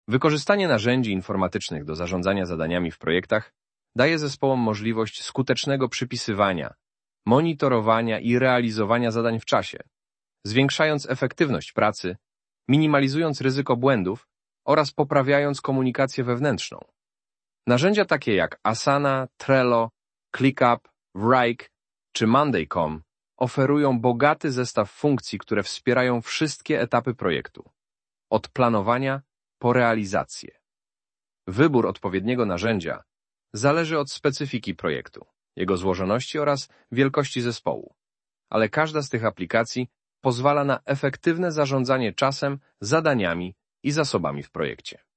Wykorzystanie narzędzi informatycznych do zarządzania zadaniami w projektach daje zespołom możliwość skutecznego przypisywania, monitorowania i realizowania zadań w czasie, zwiększając efektywność pracy, minimalizując ryzyko błędów oraz poprawiając komunikację wewnętrzną. Narzędzia takie jak Asana, Trello, ClickUp, Wrike czy Monday.com oferują bogaty zestaw funkcji, które wspierają wszystkie etapy projektu, od planowania po realizację. Wybór odpowiedniego narzędzia zależy od specyfiki projektu, jego złożoności oraz wielkości zespołu, ale każda z tych aplikacji pozwala na efektywne zarządzanie czasem, zadaniami i zasobami w projekcie.